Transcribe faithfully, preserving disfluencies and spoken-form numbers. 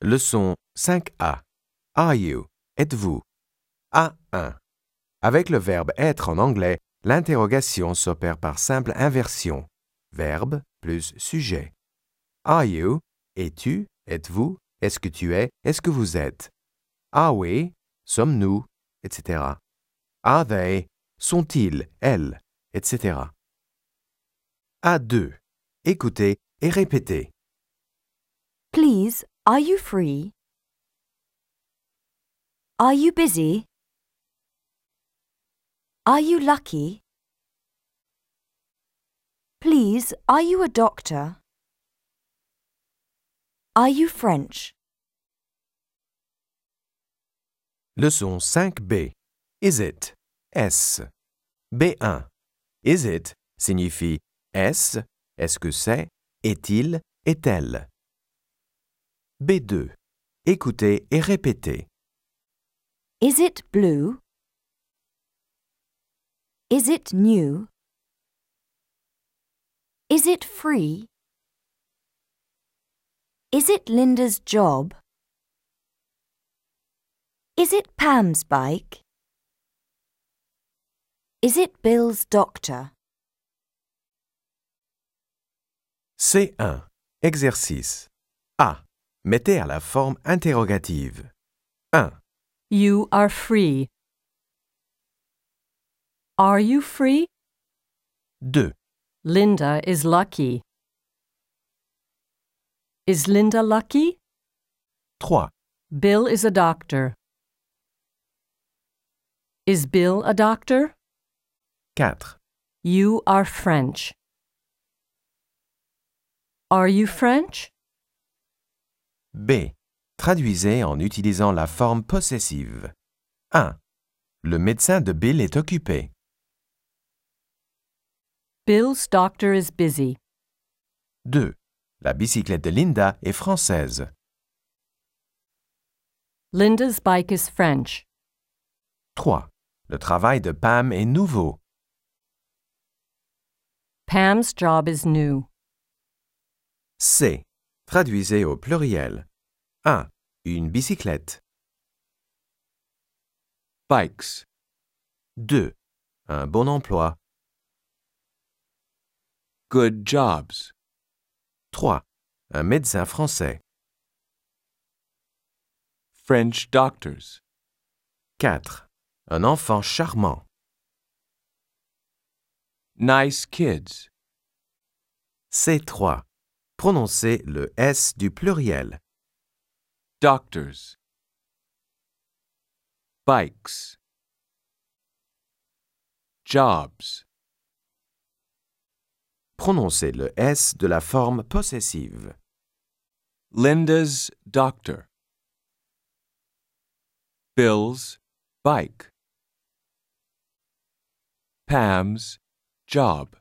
Leçon cinq A. Are you? Êtes-vous? A un. Avec le verbe être en anglais, l'interrogation s'opère par simple inversion. Verbe plus sujet. Are you? Es-tu? Êtes-vous? Est-ce que tu es? Est-ce que vous êtes? Are we? Sommes-nous? et cetera. Are they? Sont-ils? Elles? et cetera. A deux. Écoutez et répétez. Please, are you free? Are you busy? Are you lucky? Please, are you a doctor? Are you French? Leçon cinq B. Is it? Est-ce? B un. Is it signifie est-ce, est-ce que c'est, est-il, est-elle? B deux. Écoutez et répétez. Is it blue? Is it new? Is it free? Is it Linda's job? Is it Pam's bike? Is it Bill's doctor? C un. Exercice. A. Mettez à la forme interrogative. un. You are free. Are you free? deux. Linda is lucky. Is Linda lucky? trois. Bill is a doctor. Is Bill a doctor? quatre. You are French. Are you French? B. Traduisez en utilisant la forme possessive. un. Le médecin de Bill est occupé. Bill's doctor is busy. deux. La bicyclette de Linda est française. Linda's bike is French. trois. Le travail de Pam est nouveau. Pam's job is new. C. Traduisez au pluriel. un. Une bicyclette. Bikes. deux. Un bon emploi. Good jobs. trois. Un médecin français. French doctors. quatre. Un enfant charmant. Nice kids. C trois. Prononcez le S du pluriel. Doctors. Bikes. Jobs. Prononcez le S de la forme possessive. Linda's doctor. Bill's bike. Pam's job.